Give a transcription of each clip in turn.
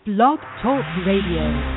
Blog Talk Radio.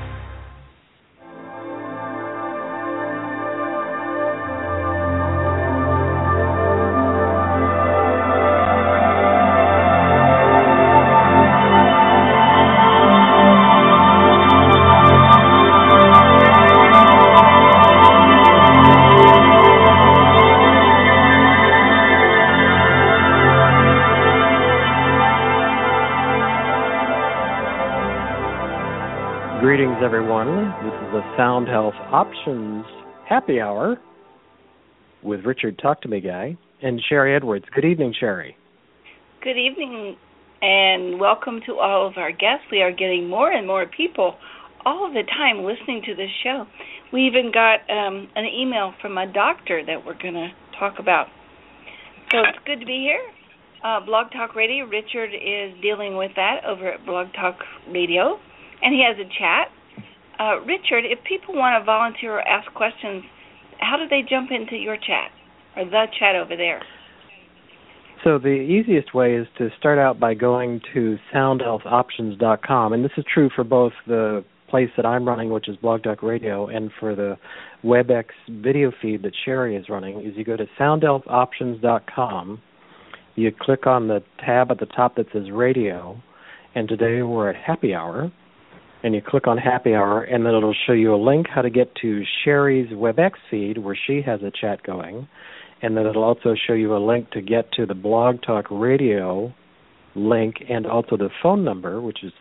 Greetings, everyone. This is the Sound Health Options Happy Hour with Richard Talk to Me Guy and Sherry Edwards. Good evening, Sherry. Good evening, and welcome to all of our guests. We are getting more and more people all the time listening to this show. We even got an email from a doctor that we're going to talk about. So it's good to be here. Blog Talk Radio, Richard is dealing with that over at Blog Talk Radio. And he has a chat. Richard, if people want to volunteer or ask questions, how do they jump into your chat or the chat over there? So the easiest way is to start out by going to soundhealthoptions.com, and this is true for both the place that I'm running, which is Blog Talk Radio, and for the WebEx video feed that Sherry is running, is you go to soundhealthoptions.com, you click on the tab at the top that says Radio, and today we're at Happy Hour, and you click on Happy Hour, and then it'll show you a link how to get to Sherry's WebEx feed where she has a chat going, and then it'll also show you a link to get to the Blog Talk Radio link and also the phone number, which is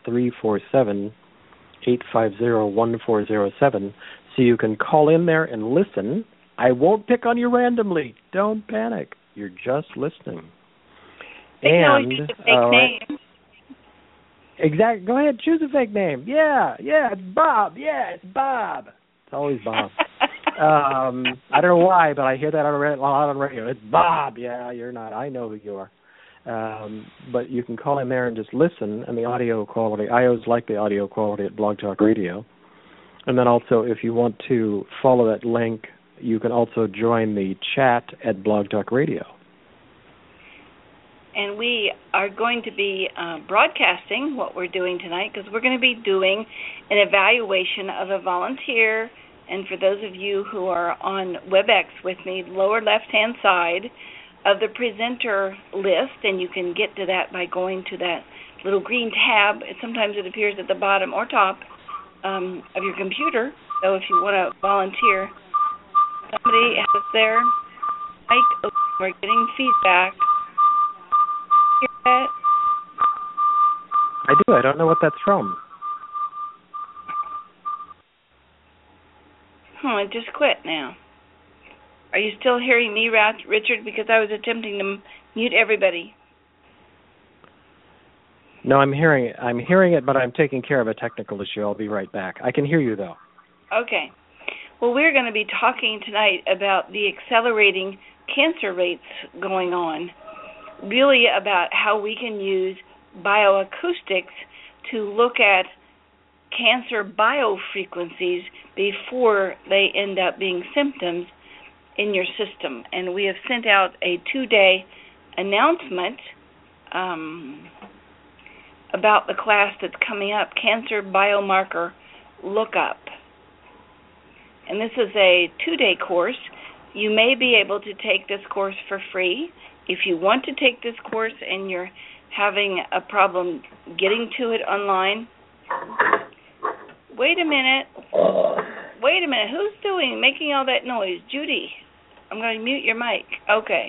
347-850-1407, so you can call in there and listen. I won't pick on you randomly. Don't panic. You're just listening. They can always use a fake name. Exactly. Go ahead, choose a fake name. Yeah, it's Bob. Yeah, it's Bob. It's always Bob. I don't know why, but I hear that a lot on radio. It's Bob. Yeah, you're not. I know who you are. But you can call in there and just listen, and the audio quality, I always like the audio quality at Blog Talk Radio. And then also, if you want to follow that link, you can also join the chat at Blog Talk Radio. And we are going to be broadcasting what we're doing tonight because we're going to be doing an evaluation of a volunteer. And for those of you who are on WebEx with me, lower left-hand side of the presenter list, and you can get to that by going to that little green tab. Sometimes it appears at the bottom or top of your computer. So if you want to volunteer, somebody has their mic open. We're getting feedback. Hear that? I do. I don't know what that's from. It just quit now. Are you still hearing me, Richard? Because I was attempting to mute everybody. No, I'm hearing it, but I'm taking care of a technical issue. I'll be right back. I can hear you, though. Okay. Well, we're going to be talking tonight about the accelerating cancer rates going on. Really about how we can use bioacoustics to look at cancer biofrequencies before they end up being symptoms in your system. And we have sent out a 2-day announcement about the class that's coming up, Cancer Biomarker Lookup. And this is a 2-day course. You may be able to take this course for free. If you want to take this course and you're having a problem getting to it online, wait a minute. Who's making all that noise? Judy, I'm going to mute your mic. Okay.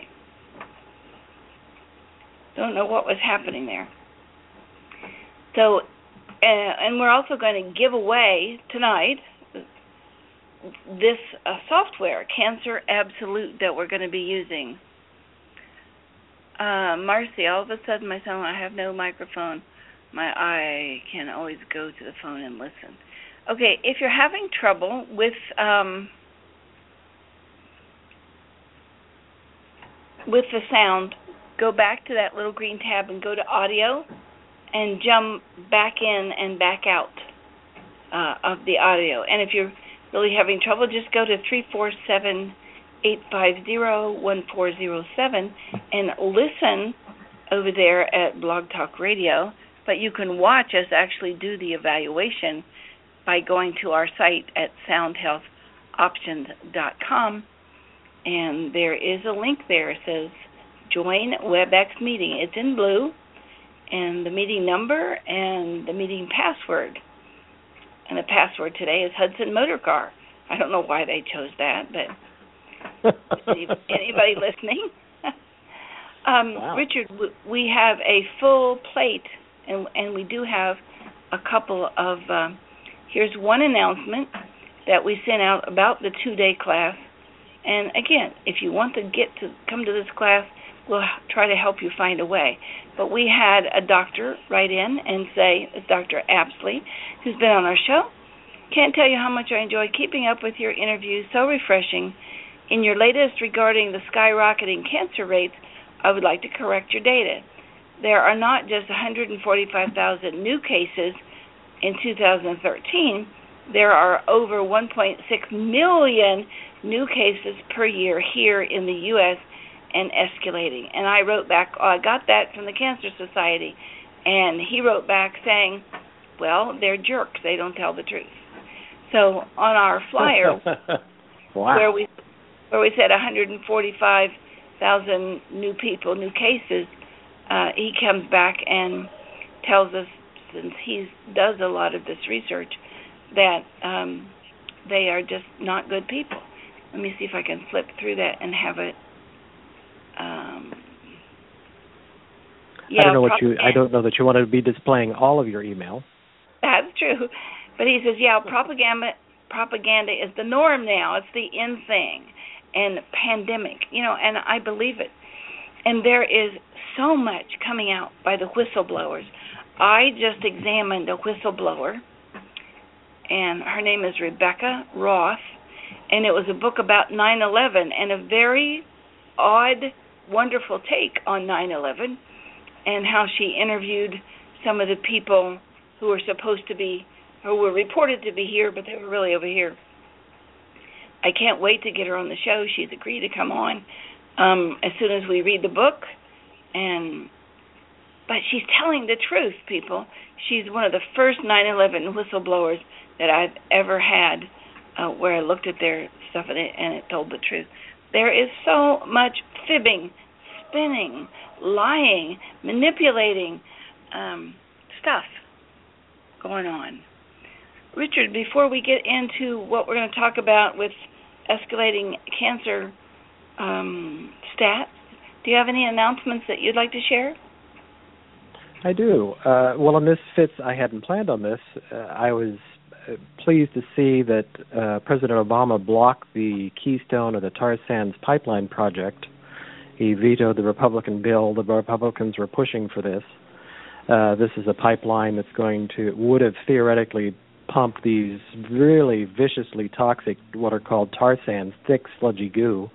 Don't know what was happening there. So, and we're also going to give away tonight this software, Cancer Absolute, that we're going to be using. Marcy, all of a sudden my son, I have no microphone. I can always go to the phone and listen. Okay, if you're having trouble with the sound, go back to that little green tab and go to audio and jump back in and back out of the audio. And if you're really having trouble, just go to 347-850-1407 and listen over there at Blog Talk Radio but you can watch us actually do the evaluation by going to our site at soundhealthoptions.com, and there is a link there. It says Join WebEx Meeting. It's in blue, and the meeting number and the meeting password. And the password today is Hudson Motor Car. I don't know why they chose that, but anybody listening? Wow. Richard, we have a full plate, and we do have a couple of, here's one announcement that we sent out about the 2-day class. And again, if you want to come to this class, we'll try to help you find a way. But we had a doctor write in and say, it's Dr. Apsley, who's been on our show. Can't tell you how much I enjoy keeping up with your interviews, so refreshing. In your latest regarding the skyrocketing cancer rates, I would like to correct your data. There are not just 145,000 new cases in 2013. There are over 1.6 million new cases per year here in the U.S. and escalating. And I wrote back, I got that from the Cancer Society, and he wrote back saying, well, they're jerks. They don't tell the truth. So on our flyer, wow. where we said 145,000 new cases, he comes back and tells us, since he does a lot of this research, that they are just not good people. Let me see if I can flip through that and have it. I don't know that you want to be displaying all of your email. That's true. But he says, propaganda is the norm now. It's the in thing. And pandemic, and I believe it. And there is so much coming out by the whistleblowers. I just examined a whistleblower, and her name is Rebecca Roth, and it was a book about 9/11 and a very odd, wonderful take on 9/11 and how she interviewed some of the people who were reported to be here, but they were really over here. I can't wait to get her on the show. She's agreed to come on as soon as we read the book. But she's telling the truth, people. She's one of the first 9/11 whistleblowers that I've ever had where I looked at their stuff and it told the truth. There is so much fibbing, spinning, lying, manipulating stuff going on. Richard, before we get into what we're going to talk about with escalating cancer stats, do you have any announcements that you'd like to share? I do. Well, and this fits, I hadn't planned on this. I was pleased to see that President Obama blocked the Keystone or the tar sands pipeline project. He vetoed the Republican bill. The Republicans were pushing for this. This is a pipeline that's would have theoretically pumped these really viciously toxic, what are called tar sands, thick, sludgy goo,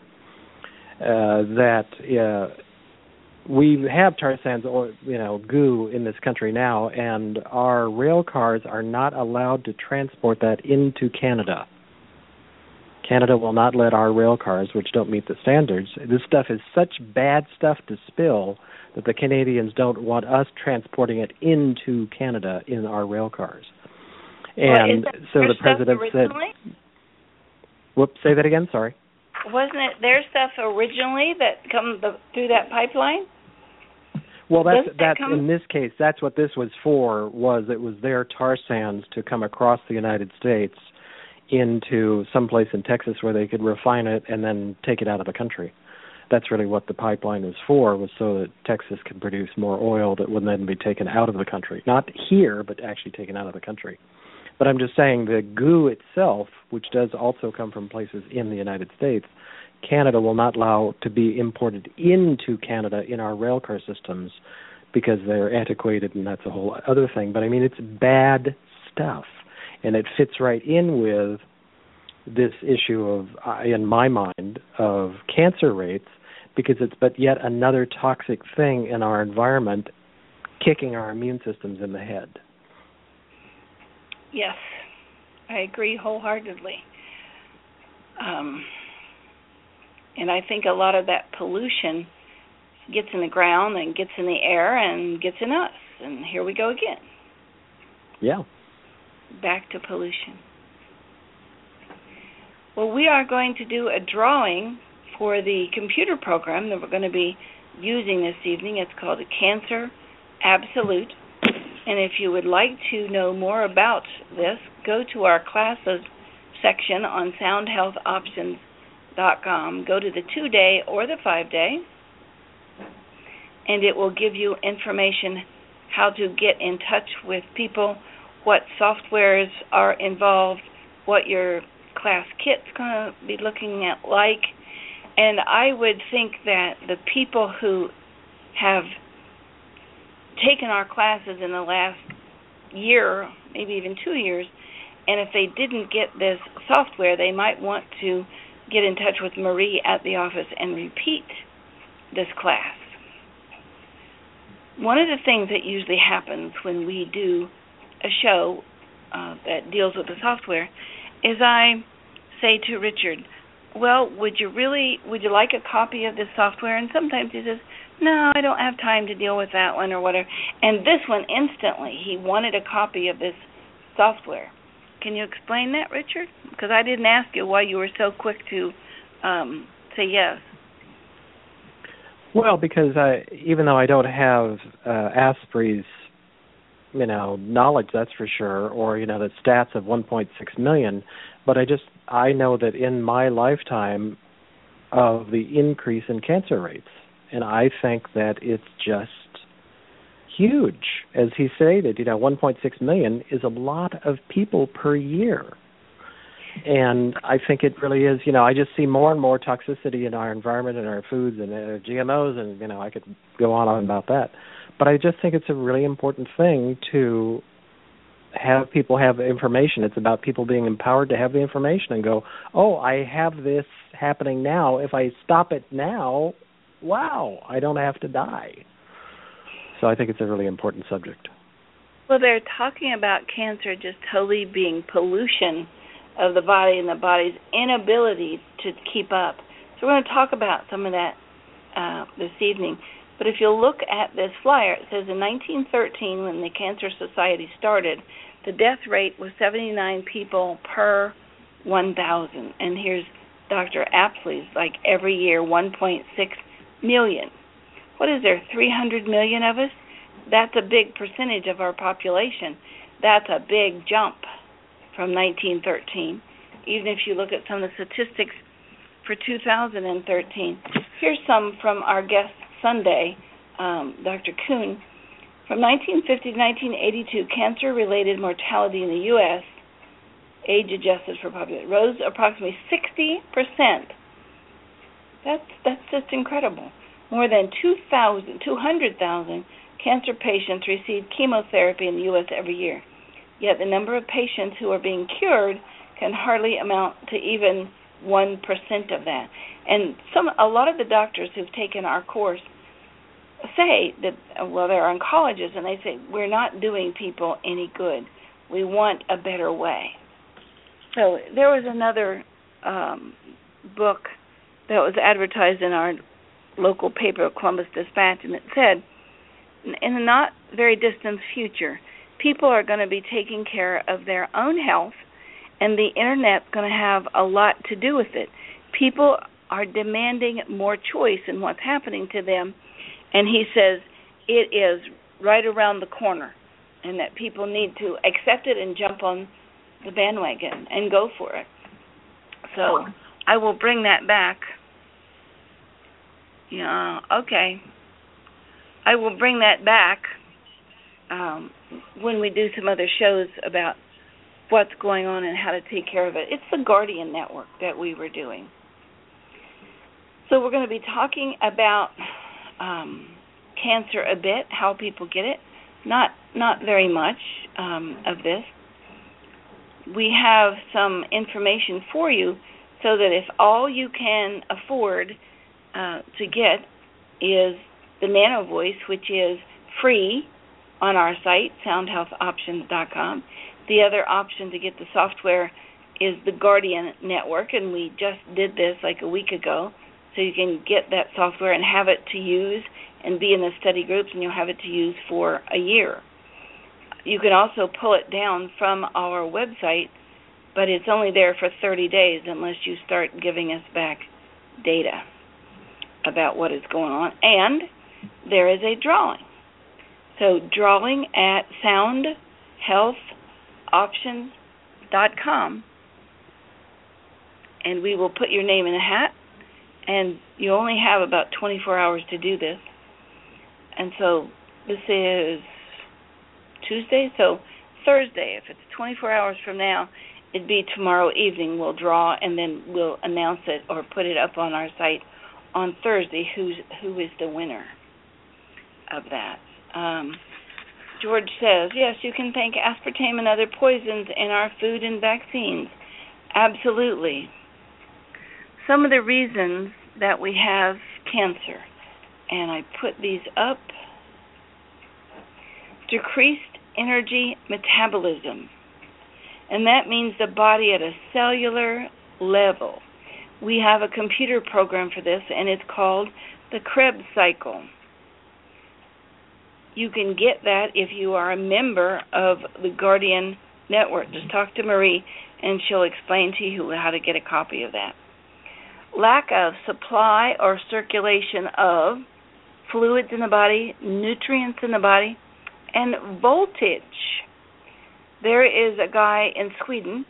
we have tar sands or goo in this country now, and our rail cars are not allowed to transport that into Canada. Canada will not let our rail cars, which don't meet the standards. This stuff is such bad stuff to spill that the Canadians don't want us transporting it into Canada in our rail cars. And so the president said, whoops, say that again, sorry. Wasn't it their stuff originally that come through that pipeline? Well, that's in this case, that's what this was for, it was their tar sands to come across the United States into someplace in Texas where they could refine it and then take it out of the country. That's really what the pipeline was for, was so that Texas could produce more oil that would then be taken out of the country. Not here, but actually taken out of the country. But I'm just saying the goo itself, which does also come from places in the United States, Canada will not allow to be imported into Canada in our railcar systems because they're antiquated, and that's a whole other thing. But, I mean, it's bad stuff, and it fits right in with this issue of, in my mind, of cancer rates, because it's but yet another toxic thing in our environment kicking our immune systems in the head. Yes, I agree wholeheartedly. And I think a lot of that pollution gets in the ground and gets in the air and gets in us. and here we go again. Yeah. Back to pollution. Well, we are going to do a drawing for the computer program that we're going to be using this evening. It's called a Cancer Absolute. And if you would like to know more about this, go to our classes section on soundhealthoptions.com. Go to the 2-day or the 5-day, and it will give you information how to get in touch with people, what softwares are involved, what your class kit's going to be looking at like. And I would think that the people who have taken our classes in the last year, maybe even 2 years, and if they didn't get this software, they might want to get in touch with Marie at the office and repeat this class. One of the things that usually happens when we do a show that deals with the software is I say to Richard, well, would you like a copy of this software? And sometimes he says, no, I don't have time to deal with that one or whatever. And this one, instantly, he wanted a copy of this software. Can you explain that, Richard? Because I didn't ask you why you were so quick to say yes. Well, because even though I don't have Asprey's, knowledge, that's for sure, or, the stats of 1.6 million, but I know that in my lifetime of the increase in cancer rates, and I think that it's just huge. As he stated, 1.6 million is a lot of people per year. And I think it really is, I just see more and more toxicity in our environment and our foods and GMOs, and, I could go on about that. But I just think it's a really important thing to have people have information. It's about people being empowered to have the information and go, oh, I have this happening now. If I stop it now, wow, I don't have to die. So I think it's a really important subject. Well, they're talking about cancer just totally being pollution of the body and the body's inability to keep up. So we're going to talk about some of that this evening. But if you look at this flyer, it says in 1913, when the Cancer Society started, the death rate was 79 people per 1,000. And here's Dr. Apsley's, like every year, 1.6 million. What is there, 300 million of us? That's a big percentage of our population. That's a big jump from 1913. Even if you look at some of the statistics for 2013. Here's some from our guest Sunday, Dr. Kuhn. From 1950 to 1982, cancer-related mortality in the U.S., age-adjusted for population, rose approximately 60%. That's just incredible. More than 200,000 cancer patients receive chemotherapy in the U.S. every year. Yet the number of patients who are being cured can hardly amount to even 1% of that. And a lot of the doctors who've taken our course say that, they're oncologists, and they say, we're not doing people any good. We want a better way. So there was another book that was advertised in our local paper, Columbus Dispatch, and it said, in a not very distant future, people are going to be taking care of their own health, and the Internet's going to have a lot to do with it. People are demanding more choice in what's happening to them, and he says it is right around the corner, and that people need to accept it and jump on the bandwagon and go for it. So I will bring that back. Yeah, okay. I will bring that back when we do some other shows about what's going on and how to take care of it. It's the Guardian Network that we were doing. So we're going to be talking about cancer a bit, how people get it. Not very much of this. We have some information for you so that if all you can afford to get is the Nano Voice, which is free on our site, soundhealthoptions.com. The other option to get the software is the Guardian Network, and we just did this like a week ago. so you can get that software and have it to use and be in the study groups, and you'll have it to use for a year. You can also pull it down from our website, but it's only there for 30 days unless you start giving us back data about what is going on. And there is a drawing. So drawing at soundhealthoptions.com, and we will put your name in a hat, and you only have about 24 hours to do this. And so this is Tuesday, so Thursday, if it's 24 hours from now, it'd be tomorrow evening we'll draw, and then we'll announce it or put it up on our site on Thursday who is the winner of that. George says, yes, you can thank aspartame and other poisons in our food and vaccines. Absolutely. Some of the reasons that we have cancer, and I put these up: decreased energy metabolism, and that means the body at a cellular level. We have a computer program for this, and it's called the Krebs cycle. You can get that if you are a member of the Guardian Network. Just talk to Marie, and she'll explain to you how to get a copy of that. Lack of supply or circulation of fluids in the body, nutrients in the body, and voltage. There is a guy in Sweden,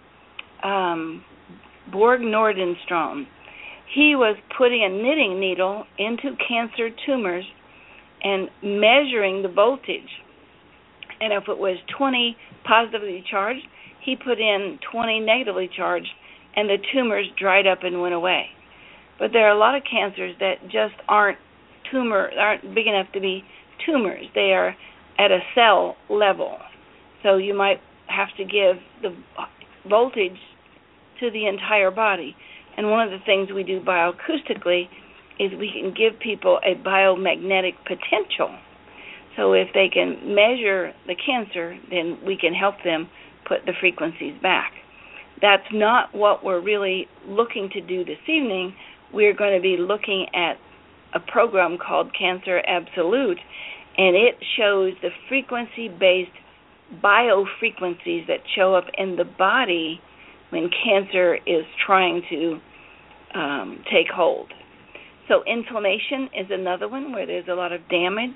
Borg Nordenstrom. He was putting a knitting needle into cancer tumors and measuring the voltage. And if it was 20 positively charged, he put in 20 negatively charged, and the tumors dried up and went away. But there are a lot of cancers that just aren't big enough to be tumors. They are at a cell level. So you might have to give the voltage to the entire body. And one of the things we do bioacoustically is we can give people a biomagnetic potential. So if they can measure the cancer, then we can help them put the frequencies back. That's not what we're really looking to do this evening. We're going to be looking at a program called Cancer Absolute, and it shows the frequency-based biofrequencies that show up in the body when cancer is trying to take hold. So inflammation is another one where there's a lot of damage.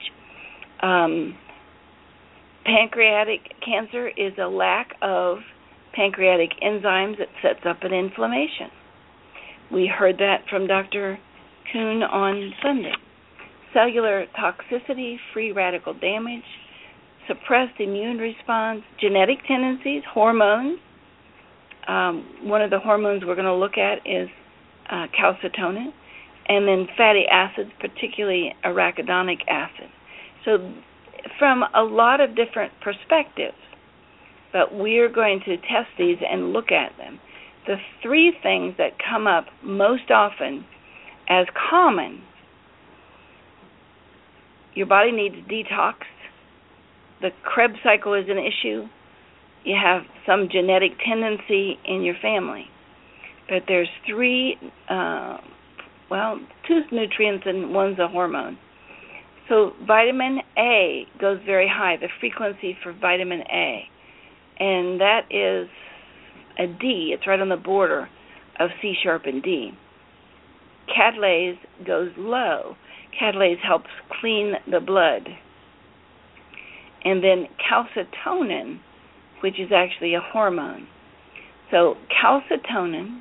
Pancreatic cancer is a lack of pancreatic enzymes that sets up an inflammation. We heard that from Dr. Kuhn on Sunday. Cellular toxicity, free radical damage, suppressed immune response, genetic tendencies, hormones. One of the hormones we're going to look at is calcitonin, and then fatty acids, particularly arachidonic acid. So from a lot of different perspectives, but we're going to test these and look at them. The three things that come up most often as common: your body needs detox, the Krebs cycle is an issue, you have some genetic tendency in your family. But there's three, two nutrients and one's a hormone. So vitamin A goes very high, the frequency for vitamin A. And that is a D. It's right on the border of C sharp and D. Catalase goes low. Catalase helps clean the blood. And then calcitonin, which is actually a hormone. So calcitonin,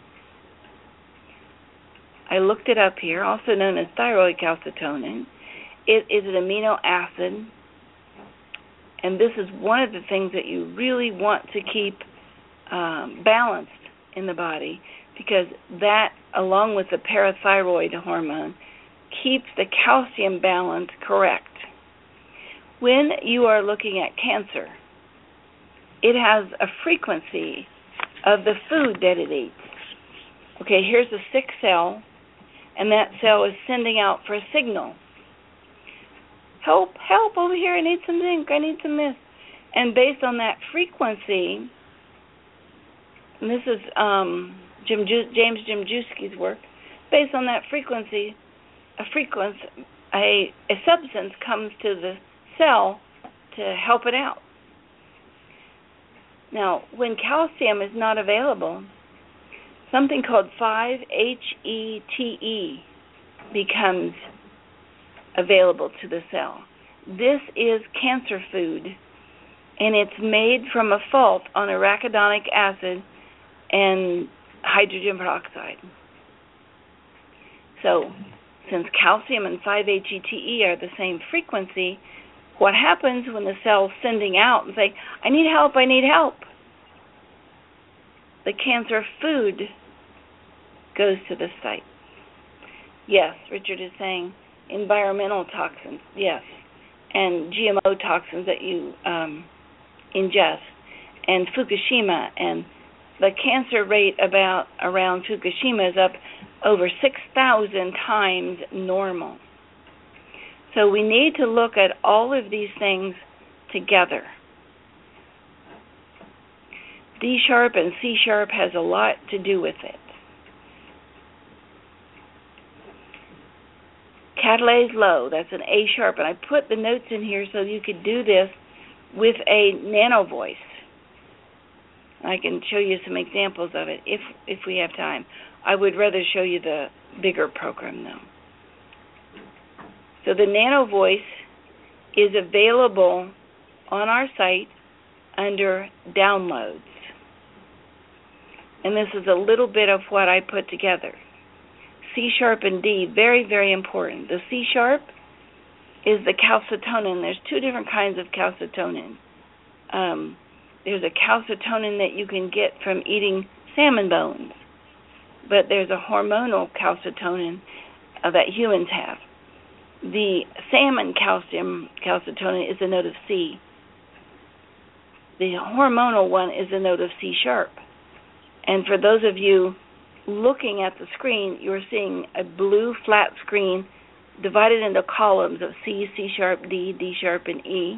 I looked it up here, also known as thyroid calcitonin. It is an amino acid, and this is one of the things that you really want to keep balanced in the body, because that, along with the parathyroid hormone, keeps the calcium balance correct. When you are looking at cancer, it has a frequency of the food that it eats. Okay, here's a sick cell, and that cell is sending out for a signal. Help, help, over here, I need some zinc, I need some this. And based on that frequency, and this is James Jimjewski's work, based on that frequency, a substance comes to the cell to help it out. Now, when calcium is not available, something called 5-HETE becomes available to the cell. This is cancer food, and it's made from a fault on arachidonic acid and hydrogen peroxide. So, since calcium and 5-HETE are the same frequency, what happens when the cell's sending out and say, I need help, I need help? The cancer food goes to the site. Yes, Richard is saying environmental toxins, yes, and GMO toxins that you ingest, and Fukushima, and the cancer rate around Fukushima is up over 6,000 times normal. So we need to look at all of these things together. D sharp and C sharp has a lot to do with it. Catalase low, that's an A sharp, and I put the notes in here so you could do this with a nano voice. I can show you some examples of it if we have time. I would rather show you the bigger program though. So the nano voice is available on our site under downloads. And this is a little bit of what I put together. C sharp and D, very, very important. The C sharp is the calcitonin. There's two different kinds of calcitonin. There's a calcitonin that you can get from eating salmon bones, but there's a hormonal calcitonin that humans have. The salmon calcitonin is the note of C. The hormonal one is the note of C sharp. And for those of you looking at the screen, you're seeing a blue flat screen divided into columns of C, C sharp, D, D sharp, and E.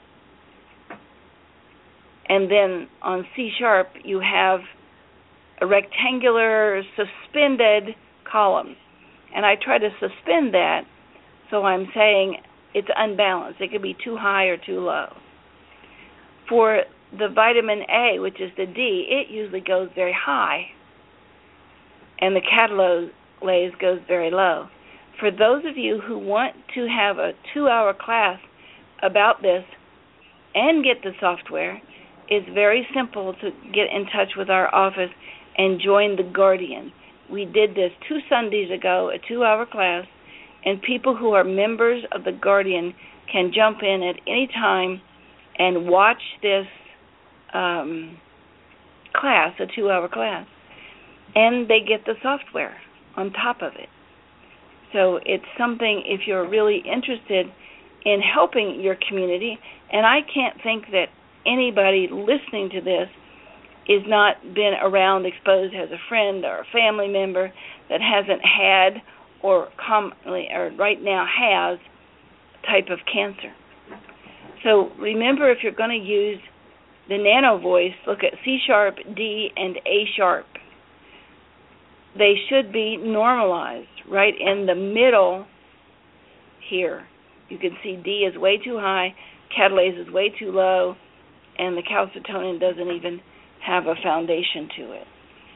And then on C sharp, you have a rectangular suspended column. And I try to suspend that, so I'm saying it's unbalanced. It could be too high or too low. For the vitamin A, which is the D, it usually goes very high, and the catalase goes very low. For those of you who want to have a 2-hour class about this and get the software, it's very simple to get in touch with our office and join the Guardian. We did this 2 Sundays ago, a 2-hour class, and people who are members of the Guardian can jump in at any time and watch this class, a 2-hour class, and they get the software on top of it. So it's something, if you're really interested in helping your community, and I can't think that anybody listening to this is not been around, exposed, has a friend or a family member that hasn't had or commonly or right now has type of cancer. So remember, if you're going to use the nano voice, look at C sharp, D, and A sharp. They should be normalized right in the middle here. You can see D is way too high, catalase is way too low, and the calcitonin doesn't even have a foundation to it.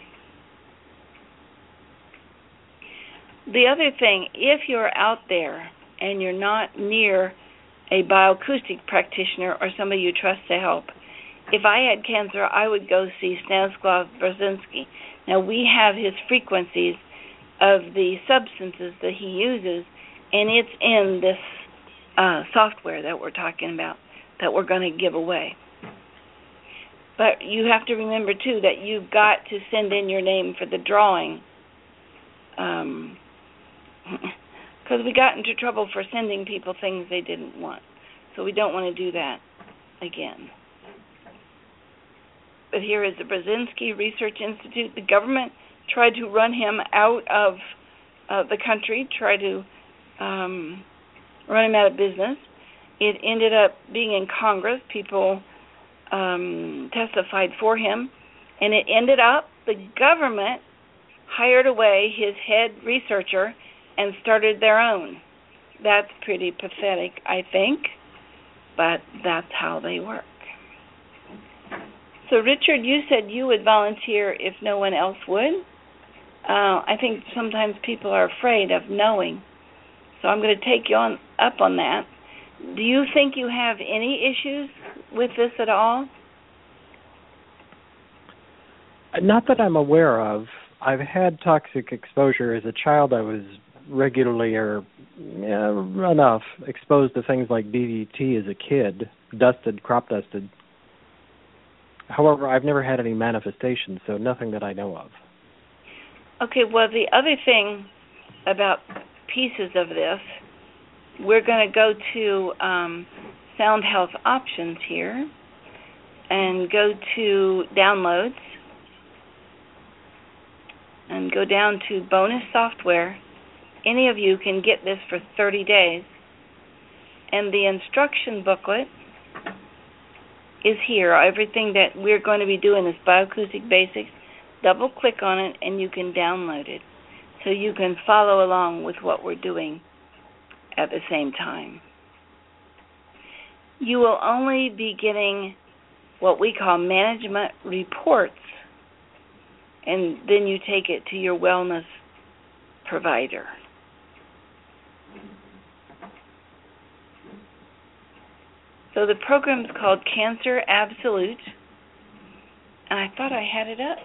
The other thing, if you're out there and you're not near a bioacoustic practitioner or somebody you trust to help, if I had cancer, I would go see Stanislav Brzezinski. Now, we have his frequencies of the substances that he uses, and it's in this software that we're talking about that we're going to give away. But you have to remember, too, that you've got to send in your name for the drawing, because we got into trouble for sending people things they didn't want. So we don't want to do that again. But here is the Brzezinski Research Institute. The government tried to run him out of the country, tried to run him out of business. It ended up being in Congress. People testified for him. And it ended up the government hired away his head researcher and started their own. That's pretty pathetic, I think, but that's how they work. So, Richard, you said you would volunteer if no one else would. I think sometimes people are afraid of knowing. So I'm going to take you up on that. Do you think you have any issues with this at all? Not that I'm aware of. I've had toxic exposure as a child. I was regularly enough exposed to things like DDT as a kid, crop dusted. However, I've never had any manifestations, so nothing that I know of. Okay, well, the other thing about pieces of this, we're going to go to Sound Health Options here and go to Downloads and go down to Bonus Software. Any of you can get this for 30 days. And the instruction booklet is here. Everything that we're going to be doing is Bioacoustic Basics. Double click on it and you can download it so you can follow along with what we're doing at the same time. You will only be getting what we call management reports, and then you take it to your wellness provider. So the program is called Cancer Absolute, and I thought I had it up.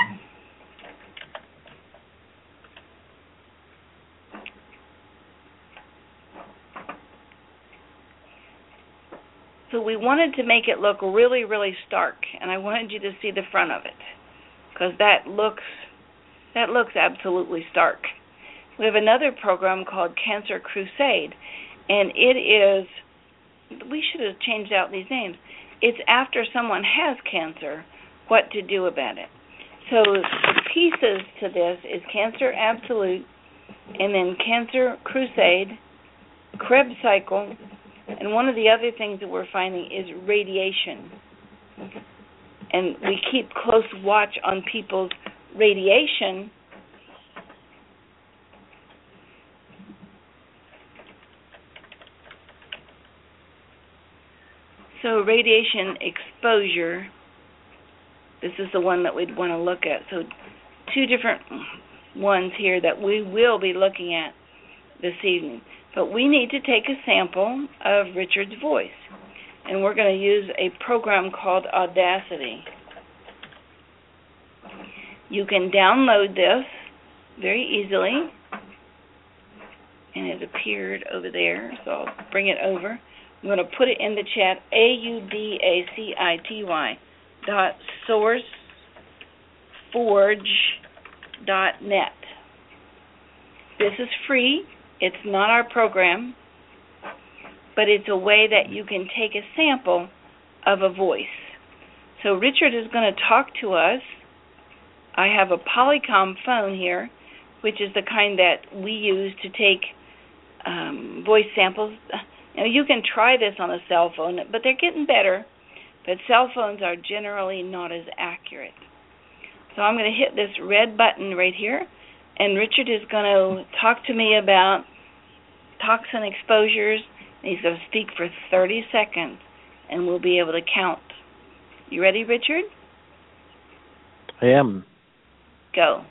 So we wanted to make it look really, really stark, and I wanted you to see the front of it, because that looks absolutely stark. We have another program called Cancer Crusade, and it is, we should have changed out these names. It's after someone has cancer, what to do about it. So pieces to this is Cancer Absolute, and then Cancer Crusade, Krebs Cycle, and one of the other things that we're finding is radiation. And we keep close watch on people's radiation. So radiation exposure, this is the one that we'd want to look at. So two different ones here that we will be looking at this evening. But we need to take a sample of Richard's voice. And we're going to use a program called Audacity. You can download this very easily. And it appeared over there, so I'll bring it over. I'm going to put it in the chat, audacity.sourceforge.net. This is free. It's not our program, but it's a way that you can take a sample of a voice. So Richard is going to talk to us. I have a Polycom phone here, which is the kind that we use to take voice samples. Now, you can try this on a cell phone, but they're getting better, but cell phones are generally not as accurate. So I'm going to hit this red button right here, and Richard is going to talk to me about toxin exposures. He's going to speak for 30 seconds, and we'll be able to count. You ready, Richard? I am. Go.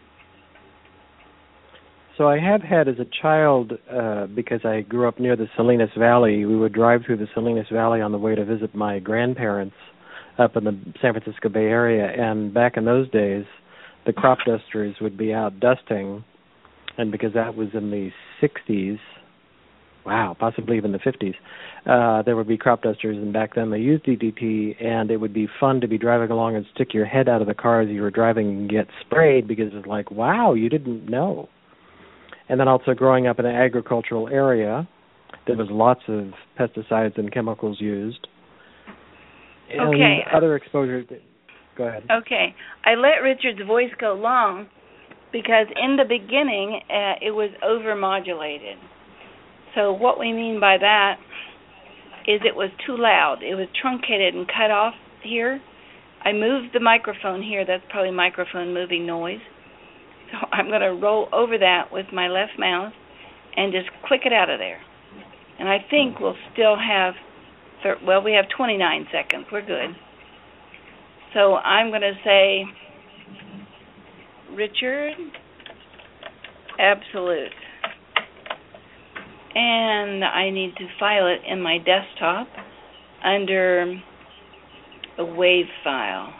So I have had as a child, because I grew up near the Salinas Valley, we would drive through the Salinas Valley on the way to visit my grandparents up in the San Francisco Bay Area, and back in those days, the crop dusters would be out dusting, and because that was in the 60s, possibly even the 50s, there would be crop dusters, and back then they used DDT, and it would be fun to be driving along and stick your head out of the car as you were driving and get sprayed, because it was like, wow, you didn't know. And then also growing up in an agricultural area, there was lots of pesticides and chemicals used. And other exposure. Go ahead. Okay. I let Richard's voice go long because in the beginning it was overmodulated. So what we mean by that is it was too loud. It was truncated and cut off here. I moved the microphone here. That's probably microphone moving noise. So I'm going to roll over that with my left mouse and just click it out of there. And I think we'll still have, we have 29 seconds. We're good. So I'm going to say, Richard, absolute. And I need to file it in my desktop under a WAV file.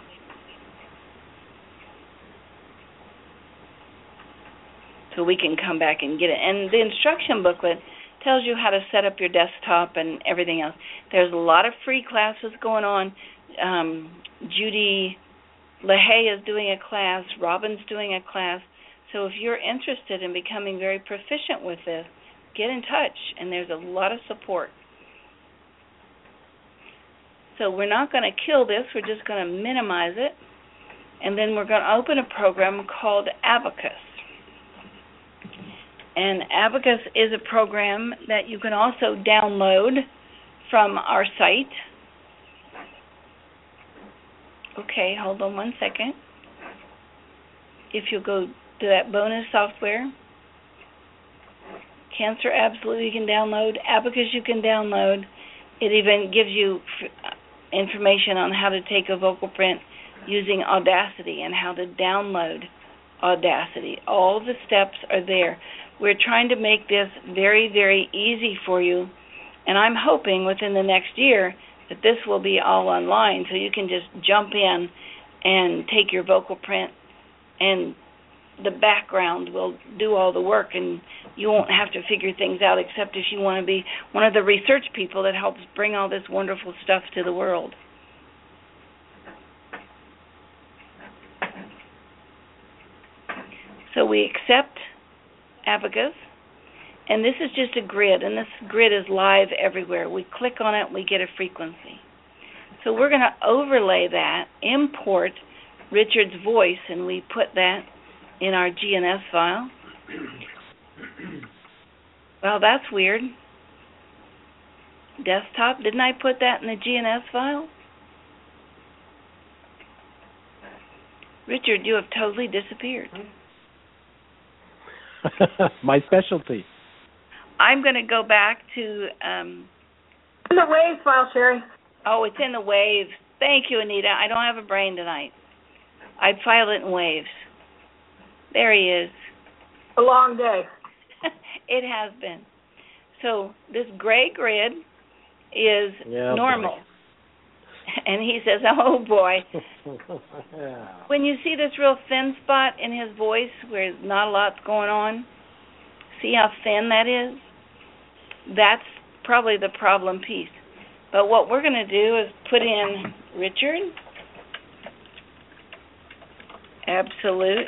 So we can come back and get it. And the instruction booklet tells you how to set up your desktop and everything else. There's a lot of free classes going on. Judy LaHaye is doing a class. Robin's doing a class. So if you're interested in becoming very proficient with this, get in touch, and there's a lot of support. So we're not going to kill this. We're just going to minimize it. And then we're going to open a program called Abacus. And Abacus is a program that you can also download from our site. Okay, hold on one second. If you'll go to that bonus software, Cancer Absolute you can download, Abacus you can download. It even gives you information on how to take a vocal print using Audacity and how to download Audacity. All the steps are there. We're trying to make this very, very easy for you, and I'm hoping within the next year that this will be all online so you can just jump in and take your vocal print, and the background will do all the work, and you won't have to figure things out except if you want to be one of the research people that helps bring all this wonderful stuff to the world. So we accept Abacus, and this is just a grid, and this grid is live everywhere. We click on it, we get a frequency. So we're going to overlay that, import Richard's voice, and we put that in our GNS file. Well, that's weird. Desktop, didn't I put that in the GNS file? Richard, you have totally disappeared. My specialty. I'm going to go back to... in the WAV file, Sherry. Oh, it's in the waves. Thank you, Anita. I don't have a brain tonight. I'd file it in waves. There he is. A long day. It has been. So this gray grid is normal. Boy. And he says, oh, boy. Yeah. When you see this real thin spot in his voice where not a lot's going on, see how thin that is? That's probably the problem piece. But what we're going to do is put in Richard, absolute,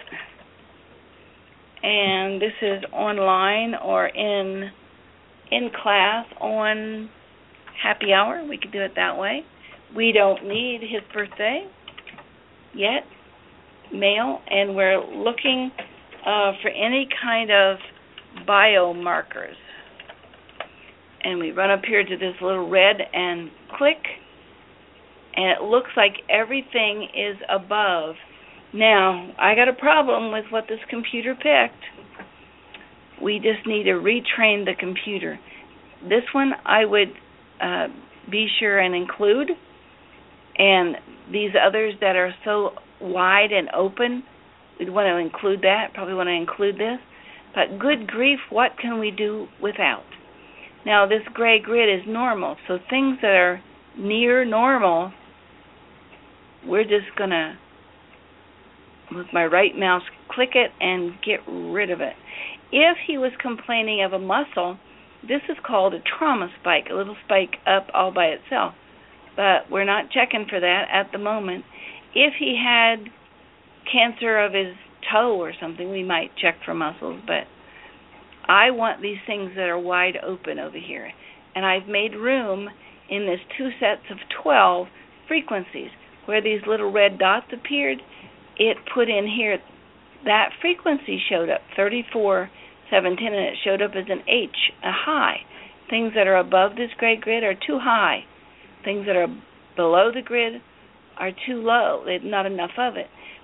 and this is online or in class on happy hour. We could do it that way. We don't need his birthday yet, male, and we're looking for any kind of biomarkers. And we run up here to this little red and click, and it looks like everything is above. Now, I got a problem with what this computer picked. We just need to retrain the computer. This one I would be sure and include, and these others that are so wide and open, we'd want to include that, probably want to include this. But good grief, what can we do without? Now, this gray grid is normal, so things that are near normal, we're just going to, with my right mouse, click it and get rid of it. If he was complaining of a muscle, this is called a trauma spike, a little spike up all by itself. But we're not checking for that at the moment. If he had cancer of his toe or something, we might check for muscles, but I want these things that are wide open over here. And I've made room in this 2 sets of 12 frequencies. Where these little red dots appeared, it put in here, that frequency showed up, 34,710, and it showed up as an H, a high. Things that are above this gray grid are too high. Things that are below the grid are too low. There's not enough of it.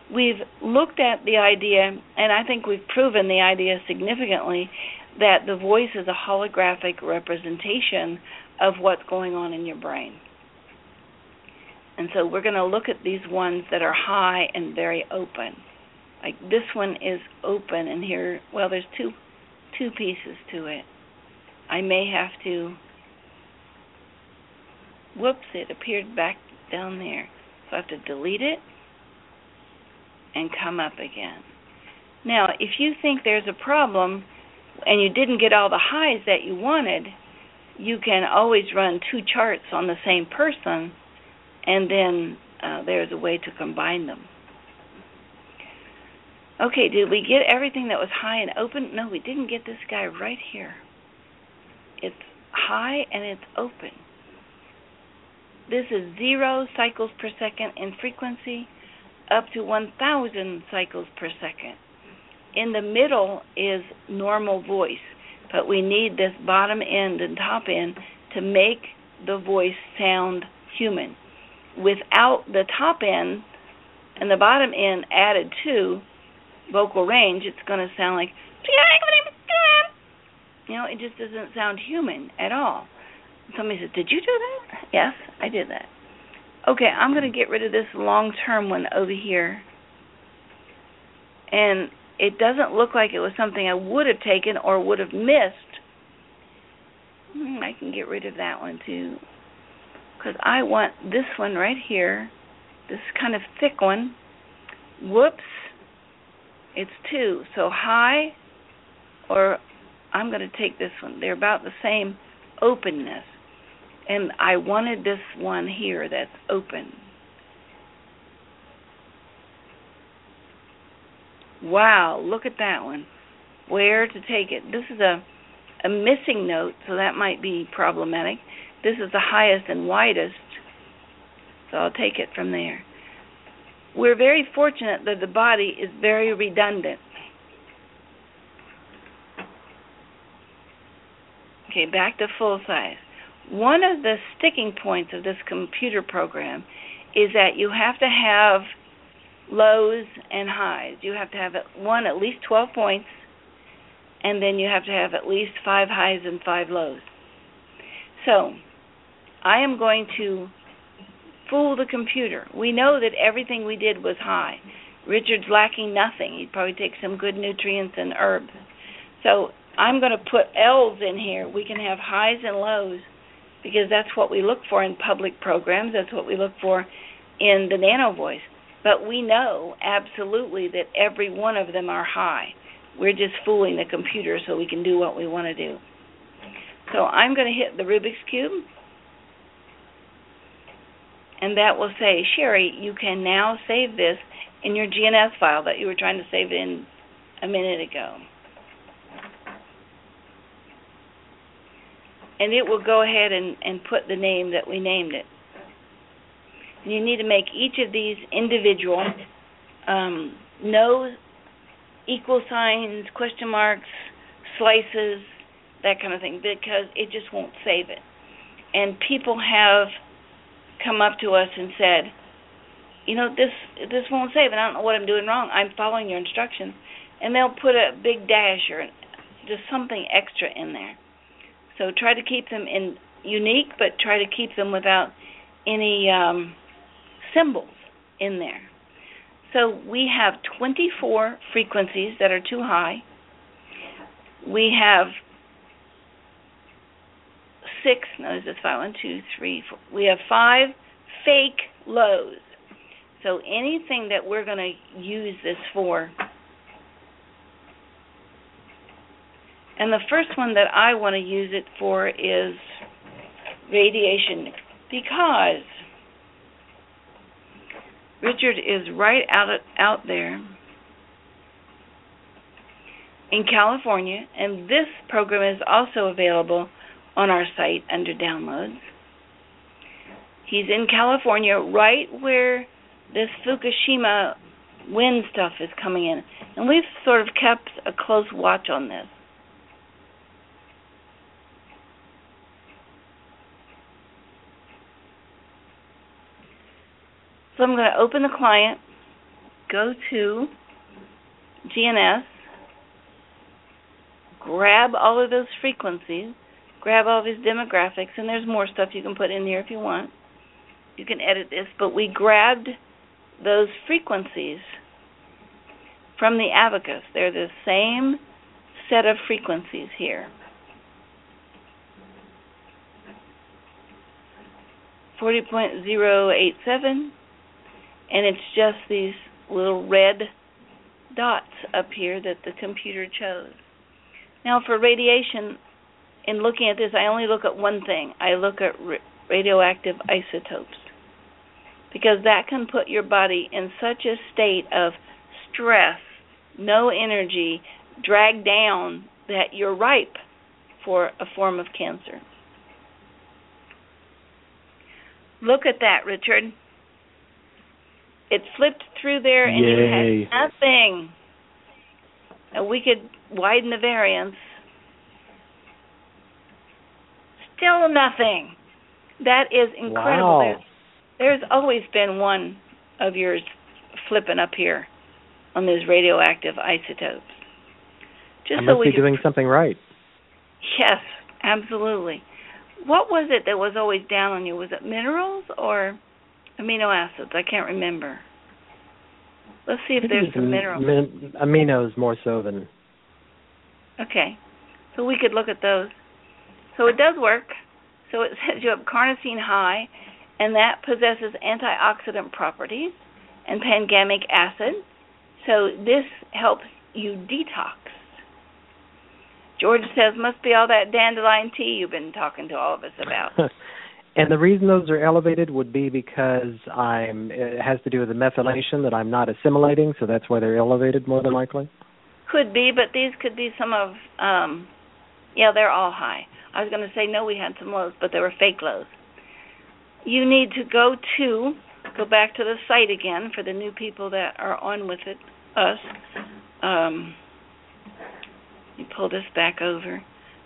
we've looked at the idea, and I think we've proven the idea significantly, that the voice is a holographic representation of what's going on in your brain. And so we're going to look at these ones that are high and very open. Like this one is open, and here, well, there's two pieces to it. I may have to, whoops, it appeared back down there. So I have to delete it and come up again. Now, if you think there's a problem and you didn't get all the highs that you wanted, you can always run two charts on the same person, and then there's a way to combine them. Okay, did we get everything that was high and open? No, we didn't get this guy right here. It's high and it's open. This is 0 cycles per second in frequency up to 1,000 cycles per second. In the middle is normal voice, but we need this bottom end and top end to make the voice sound human. Without the top end and the bottom end added to vocal range, it's going to sound like, it just doesn't sound human at all. Somebody says, did you do that? Yes, I did that. Okay, I'm going to get rid of this long-term one over here. And it doesn't look like it was something I would have taken or would have missed. I can get rid of that one too, because I want this one right here, this kind of thick one. Whoops. It's 2. So high, or I'm going to take this one. They're about the same openness. And I wanted this one here that's open. Wow, look at that one. Where to take it? This is a missing note, so that might be problematic. This is the highest and widest, so I'll take it from there. We're very fortunate that the body is very redundant. Okay, back to full size. One of the sticking points of this computer program is that you have to have lows and highs. You have to have at least 12 points, and then you have to have at least 5 highs and 5 lows. So, I am going to fool the computer. We know that everything we did was high. Richard's lacking nothing. He'd probably take some good nutrients and herbs. So I'm going to put L's in here. We can have highs and lows because that's what we look for in public programs. That's what we look for in the Nano Voice. But we know absolutely that every one of them are high. We're just fooling the computer so we can do what we want to do. So I'm going to hit the Rubik's Cube. And that will say, Sherry, you can now save this in your GNS file that you were trying to save in a minute ago. And it will go ahead and put the name that we named it. And you need to make each of these individual, no equal signs, question marks, slices, that kind of thing, because it just won't save it. And people have come up to us and said, this won't save it. I don't know what I'm doing wrong. I'm following your instructions. And they'll put a big dash or just something extra in there. So try to keep them in unique, but try to keep them without any symbols in there. So we have 24 frequencies that are too high. We have we have 5 fake lows. So anything that we're going to use this for. And the first one that I want to use it for is radiation, because Richard is right out there in California, and this program is also available on our site under downloads. He's in California, right where this Fukushima wind stuff is coming in. And we've sort of kept a close watch on this. So I'm going to open the client, go to GNS, grab all of those frequencies, grab all these demographics, and there's more stuff you can put in here if you want. You can edit this, but we grabbed those frequencies from the abacus. They're the same set of frequencies here. 40.087, and it's just these little red dots up here that the computer chose. Now for radiation, in looking at this, I only look at one thing. I look at radioactive isotopes, because that can put your body in such a state of stress, no energy, dragged down, that you're ripe for a form of cancer. Look at that, Richard. It flipped through there and Yay. you had nothing. And we could widen the variance. Still nothing. That is incredible. Wow. There's always been one of yours flipping up here on those radioactive isotopes. I must be doing something right. Yes, absolutely. What was it that was always down on you? Was it minerals or amino acids? I can't remember. Let's see if there's some minerals. Aminos more so than... Okay. So we could look at those. So it does work. So it says you have carnosine high, and that possesses antioxidant properties and pangamic acid. So this helps you detox. George says, must be all that dandelion tea you've been talking to all of us about. And the reason those are elevated would be because it has to do with the methylation that I'm not assimilating, so that's why they're elevated more than likely? Could be, but these could be some of, they're all high. I was going to say, no, we had some lows, but they were fake lows. You need to go back to the site again for the new people that are on with it, us. Let me pull this back over.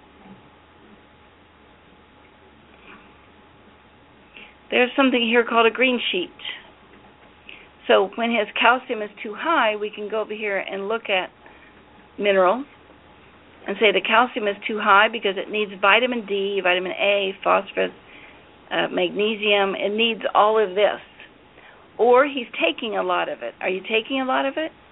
There's something here called a green sheet. So when his calcium is too high, we can go over here and look at minerals and say the calcium is too high because it needs vitamin D, vitamin A, phosphorus, magnesium. It needs all of this. Or he's taking a lot of it. Are you taking a lot of it?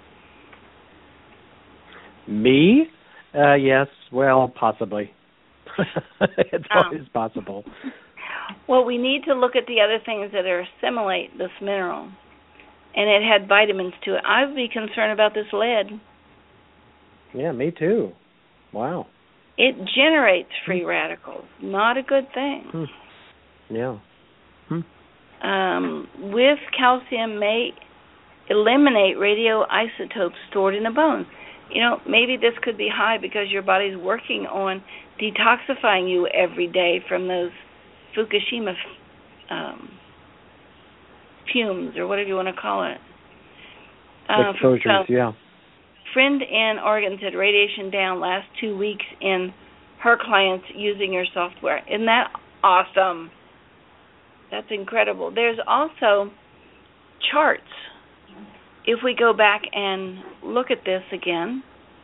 Me? Yes, well, possibly. It's always possible. Well, we need to look at the other things that assimilate this mineral. And it had vitamins to it. I would be concerned about this lead. Yeah, me too. Wow. It generates free radicals. Not a good thing. Yeah. With calcium may eliminate radioisotopes stored in the bones. You know, maybe this could be high because your body's working on detoxifying you every day from those Fukushima fumes, or whatever you want to call it. Exposures, yeah. Friend in Oregon said radiation down last 2 weeks in her clients using your software. Isn't that awesome? That's incredible. There's also charts. If we go back and look at this again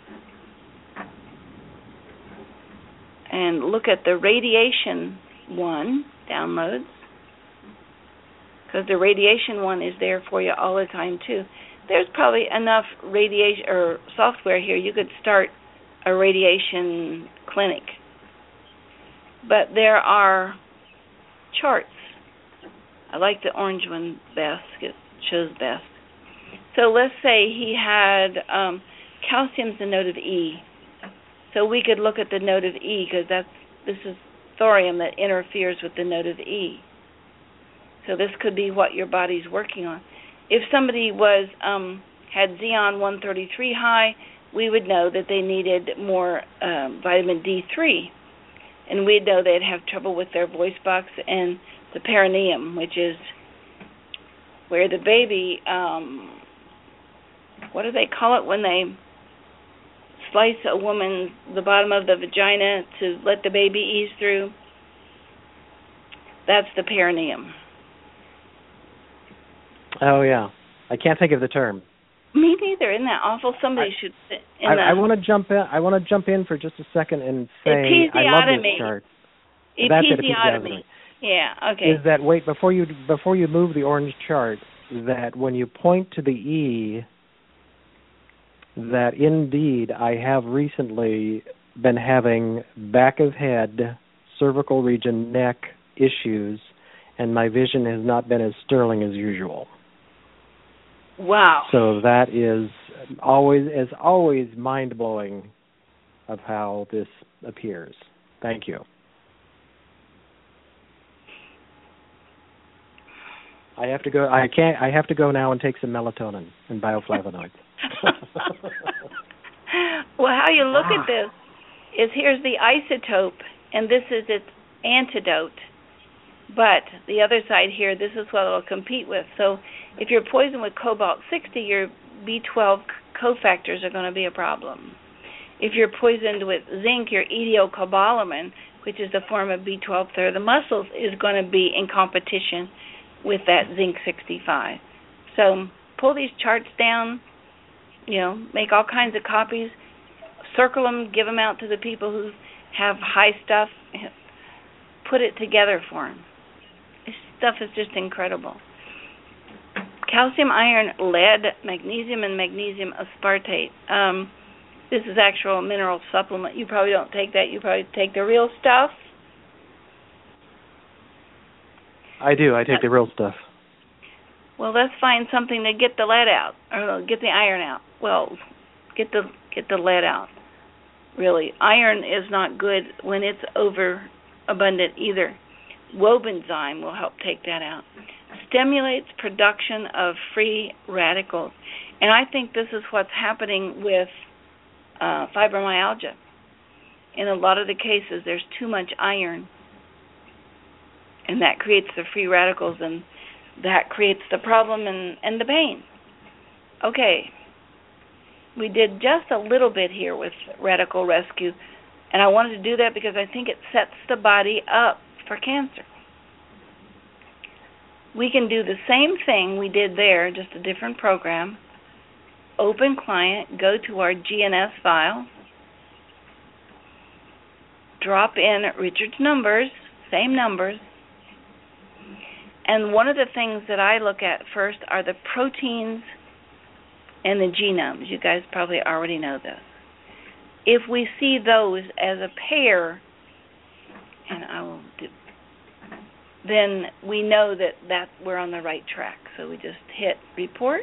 and look at the radiation one downloads, because the radiation one is there for you all the time too. There's probably enough radiation or software here you could start a radiation clinic. But there are charts. I like the orange one best. It shows best. So let's say he had calcium's the node of E. So we could look at the node of E because this is thorium that interferes with the node of E. So this could be what your body's working on. If somebody had Xeon 133 high, we would know that they needed more vitamin D3. And we'd know they'd have trouble with their voice box and the perineum, which is where the baby, what do they call it when they slice the bottom of the vagina to let the baby ease through? That's the perineum. Oh, yeah. I can't think of the term. Me neither. Isn't that awful? Somebody should. I want to jump in. I want to jump in for just a second and say I love this chart. That's it. Episiotomy. Yeah. Okay. Is that before you move the orange chart, that when you point to the E, that indeed I have recently been having back of head, cervical region, neck issues, and my vision has not been as sterling as usual. Wow. So that is always mind-blowing of how this appears. Thank you. I have to go. I have to go now and take some melatonin and bioflavonoids. Well, how you look at this is here's the isotope, and this is its antidote. But the other side here, this is what it'll compete with. So if you're poisoned with cobalt-60, your B12 cofactors are going to be a problem. If you're poisoned with zinc, your etiocobalamin, which is a form of B12 through the muscles, is going to be in competition with that zinc-65. So pull these charts down, make all kinds of copies, circle them, give them out to the people who have high stuff, put it together for them. This stuff is just incredible. Calcium, iron, lead, magnesium, and magnesium aspartate. This is actual mineral supplement. You probably don't take that. You probably take the real stuff. I do. I take the real stuff. Well, let's find something to get the lead out, or get the iron out. Well, get the lead out. Really, iron is not good when it's overabundant either. Wobenzyme will help take that out. Stimulates production of free radicals, and I think this is what's happening with fibromyalgia. In a lot of the cases, there's too much iron, and that creates the free radicals, and that creates the problem and the pain. Okay, we did just a little bit here with radical rescue, and I wanted to do that because I think it sets the body up for cancer. We can do the same thing we did there, just a different program. Open client, go to our GNS file, drop in Richard's numbers, same numbers, and one of the things that I look at first are the proteins and the genomes. You guys probably already know this. If we see those as a pair, and I will do, then we know that we're on the right track. So we just hit report.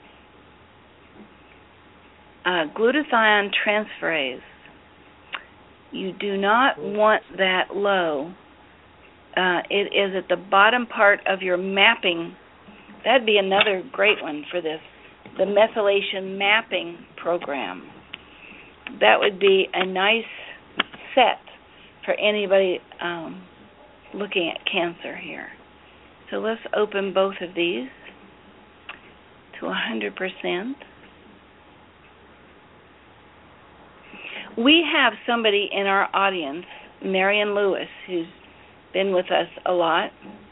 Glutathione transferase. You do not want that low. It is at the bottom part of your mapping. That'd be another great one for this, the methylation mapping program. That would be a nice set for anybody looking at cancer here. So let's open both of these to 100%. We have somebody in our audience, Marion Lewis, who's been with us a lot.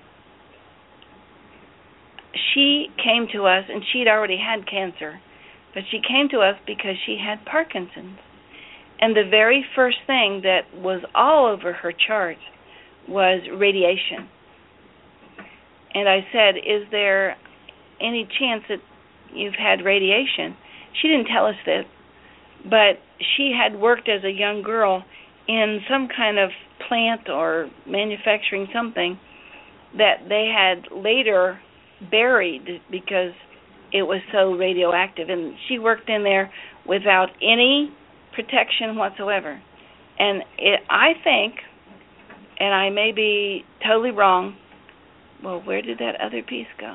She came to us, and she'd already had cancer, but she came to us because she had Parkinson's. And the very first thing that was all over her chart was radiation. And I said, is there any chance that you've had radiation? She didn't tell us this, but she had worked as a young girl in some kind of plant or manufacturing something that they had later buried because it was so radioactive. And she worked in there without any protection whatsoever. And I think, and I may be totally wrong, well, where did that other piece go?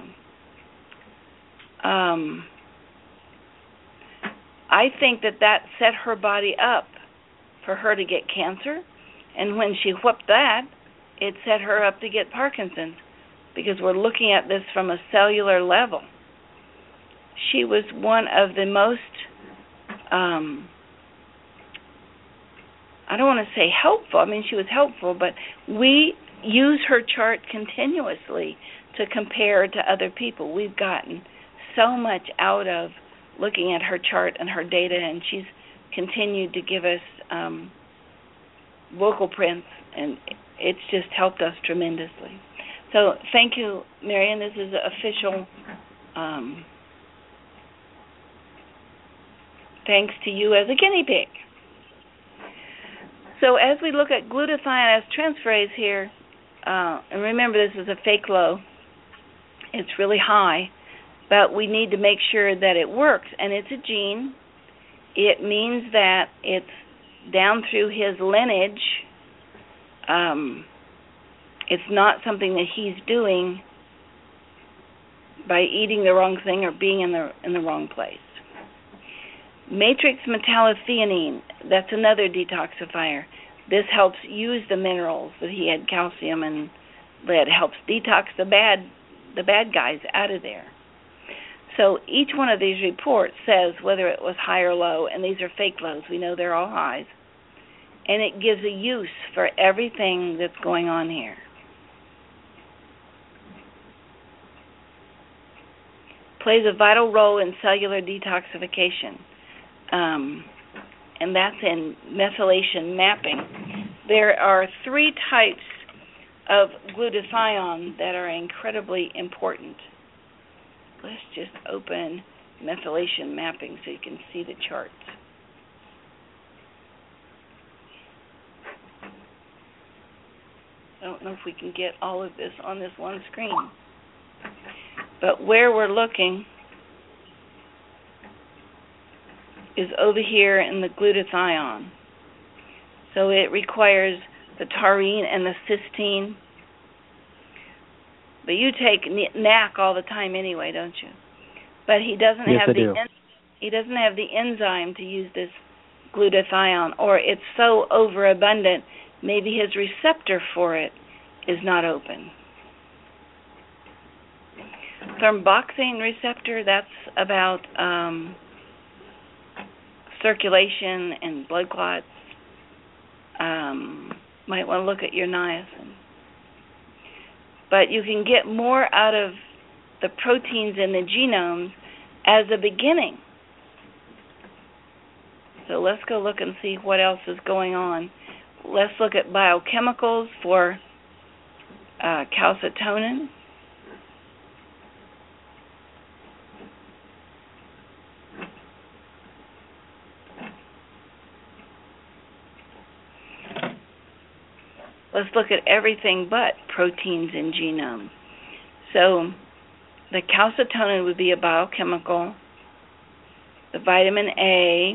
I think that set her body up for her to get cancer, and when she whooped that, it set her up to get Parkinson's, because we're looking at this from a cellular level. She was one of the most, I don't want to say helpful, I mean she was helpful, but we use her chart continuously to compare to other people. We've gotten so much out of looking at her chart and her data, and she's continued to give us vocal prints, and it's just helped us tremendously. So thank you, Marion. This is official. Thanks to you as a guinea pig. So as we look at glutathione as transferase here, and remember this is a fake low, it's really high, but we need to make sure that it works. And it's a gene. It means that it's down through his lineage. It's not something that he's doing by eating the wrong thing or being in the wrong place. Matrix metallothionein, that's another detoxifier. This helps use the minerals that he had, calcium and lead, helps detox the bad guys out of there. So each one of these reports says whether it was high or low, and these are fake lows. We know they're all highs. And it gives a use for everything that's going on here. Plays a vital role in cellular detoxification, and that's in methylation mapping. There are 3 types of glutathione that are incredibly important. Let's just open methylation mapping so you can see the charts. I don't know if we can get all of this on this one screen. But where we're looking is over here in the glutathione. So it requires the taurine and the cysteine. But you take NAC all the time anyway, don't you? But he doesn't he doesn't have the enzyme to use this glutathione, or it's so overabundant, maybe his receptor for it is not open. Thromboxane receptor, that's about circulation and blood clots. Might want to look at your niacin. But you can get more out of the proteins in the genomes as a beginning. So let's go look and see what else is going on. Let's look at biochemicals for calcitonin. Let's look at everything but proteins in genome. So the calcitonin would be a biochemical. The vitamin A,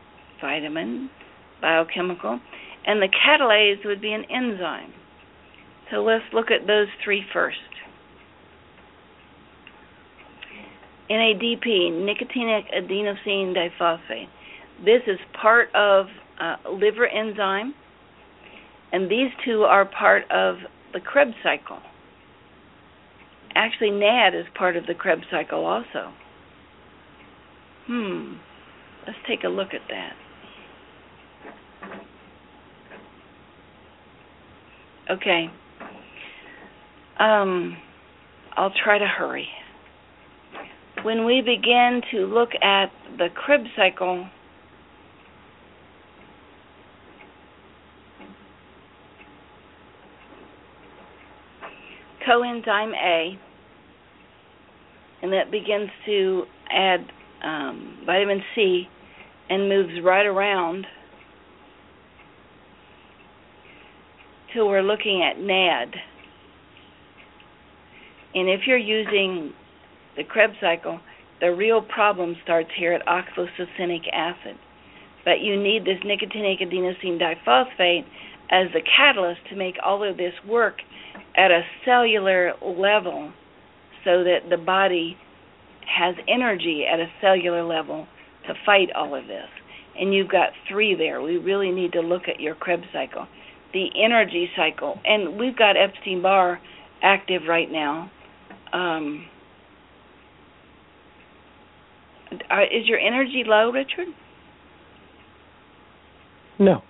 biochemical. And the catalase would be an enzyme. So let's look at those 3 first. NADP, nicotinic adenosine diphosphate. This is part of liver enzyme. And these 2 are part of the Krebs cycle. Actually, NAD is part of the Krebs cycle also. Let's take a look at that. Okay. I'll try to hurry. When we begin to look at the Krebs cycle, coenzyme A, and that begins to add vitamin C and moves right around till we're looking at NAD. And if you're using the Krebs cycle, the real problem starts here at oxalosuccinic acid. But you need this nicotinic adenosine diphosphate as the catalyst to make all of this work at a cellular level so that the body has energy at a cellular level to fight all of this. And you've got 3 there. We really need to look at your Krebs cycle. The energy cycle, and we've got Epstein-Barr active right now. Is your energy low, Richard? No.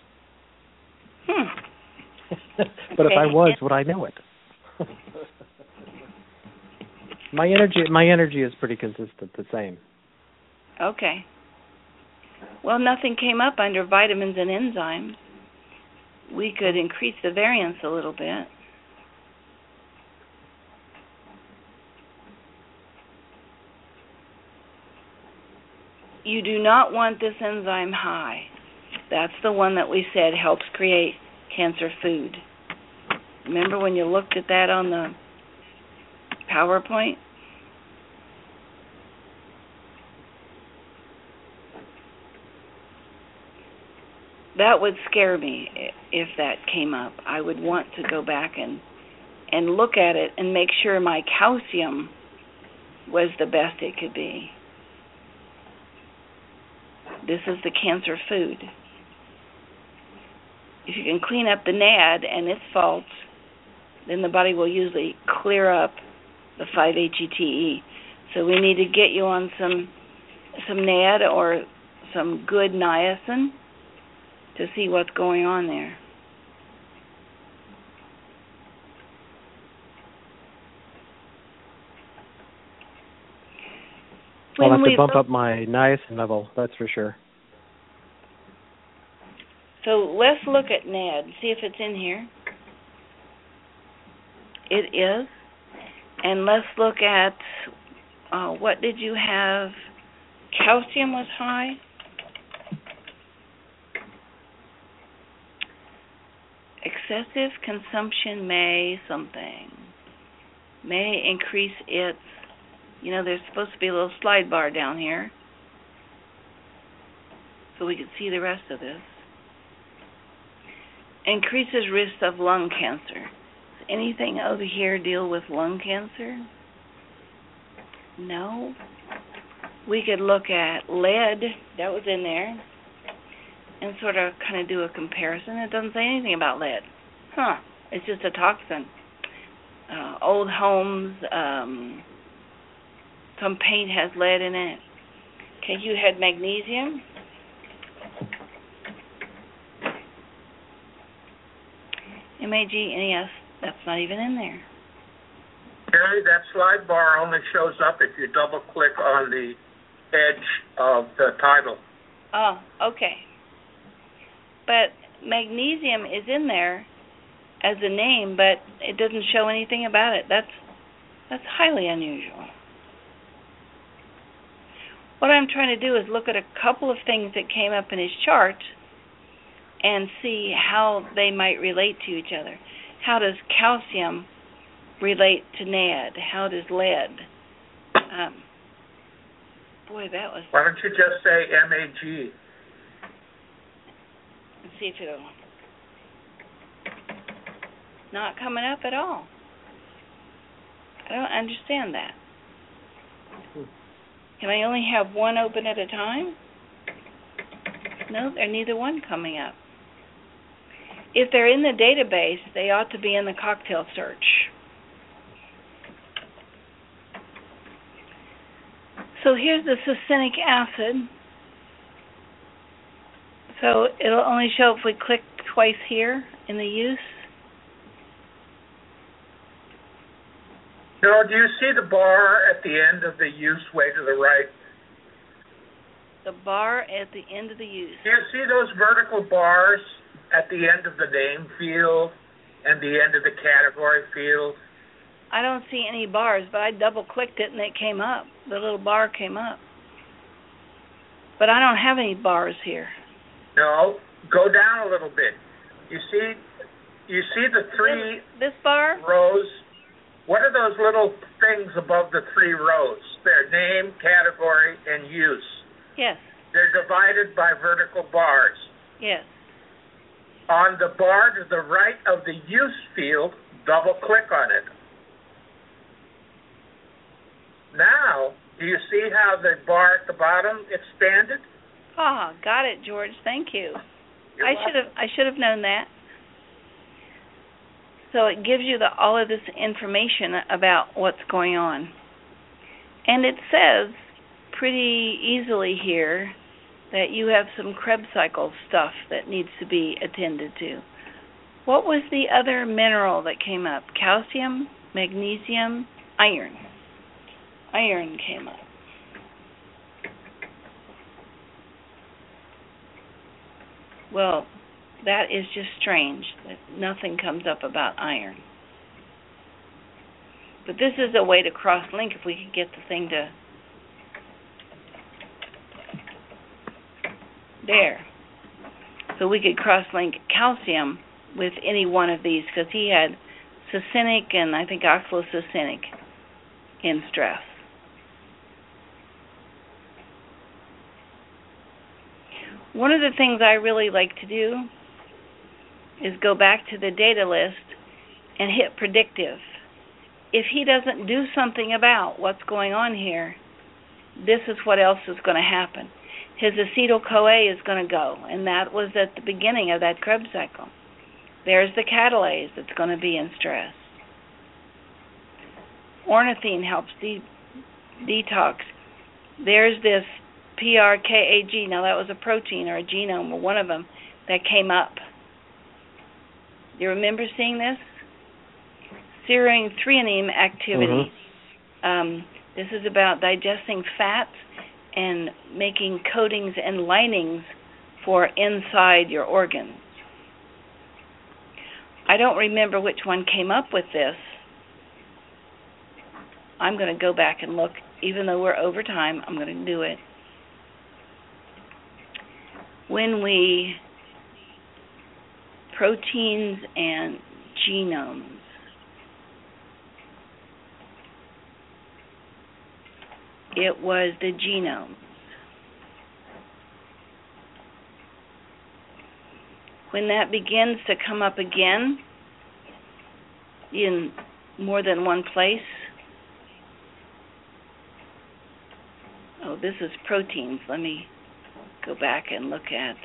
But okay. If I was, would I know it? My energy is pretty consistent, the same. Okay. Well, nothing came up under vitamins and enzymes. We could increase the variance a little bit. You do not want this enzyme high. That's the one that we said helps create cancer food. Remember when you looked at that on the PowerPoint? That would scare me if that came up. I would want to go back and look at it and make sure my calcium was the best it could be. This is the cancer food. If you can clean up the NAD and its faults, then the body will usually clear up the 5-HETE. So we need to get you on some NAD or some good niacin to see what's going on there. I'll have to bump up my niacin level, that's for sure. So let's look at NAD, see if it's in here. It is. And let's look at, what did you have? Calcium was high. Excessive consumption may increase its, there's supposed to be a little slide bar down here so we can see the rest of this. Increases risk of lung cancer. Does anything over here deal with lung cancer? No. We could look at lead, that was in there, and sort of kind of do a comparison. It doesn't say anything about lead. It's just a toxin. Old homes, some paint has lead in it. Okay, you had magnesium. MAG-NES, that's not even in there. Gary, that slide bar only shows up if you double-click on the edge of the title. Oh, okay. But magnesium is in there as a name, but it doesn't show anything about it. That's highly unusual. What I'm trying to do is look at a couple of things that came up in his chart and see how they might relate to each other. How does calcium relate to NAD? How does lead? That was... Why don't you just say MAG? Let's see if it'll... Not coming up at all. I don't understand that. Can I only have one open at a time? No, they're neither one coming up. If they're in the database, they ought to be in the cocktail search. So here's the succinic acid. So it'll only show if we click twice here in the use. No, do you see the bar at the end of the use way to the right? The bar at the end of the use. Do you see those vertical bars at the end of the name field and the end of the category field? I don't see any bars, but I double-clicked it and it came up. The little bar came up. But I don't have any bars here. No, go down a little bit. You see the three this bar? rows? What are those little things above the three rows? They're name, category, and use. Yes. They're divided by vertical bars. Yes. On the bar to the right of the use field, double-click on it. Now, do you see how the bar at the bottom expanded? Got it, George. Thank you. You're welcome. I should have known that. So it gives you all of this information about what's going on. And it says pretty easily here that you have some Krebs cycle stuff that needs to be attended to. What was the other mineral that came up? Calcium, magnesium, iron. Iron came up. Well, that is just strange that nothing comes up about iron. But this is a way to cross-link if we could get the thing to... There. So we could cross-link calcium with any one of these because he had succinic and I think oxalosuccinic in stress. One of the things I really like to do is go back to the data list and hit predictive. If he doesn't do something about what's going on here, this is what else is going to happen. His acetyl-CoA is going to go, and that was at the beginning of that Krebs cycle. There's the catalase that's going to be in stress. Ornithine helps detox. There's this PRKAG. Now, that was a protein or a genome or one of them that came up. Do you remember seeing this? Serine threonine activity. This is about digesting fats and making coatings and linings for inside your organs. I don't remember which one came up with this. I'm going to go back and look. Even though we're over time, I'm going to do it. When we... proteins and genomes. It was the genome. When that begins to come up again in more than one place, oh, this is proteins. Let me go back and look at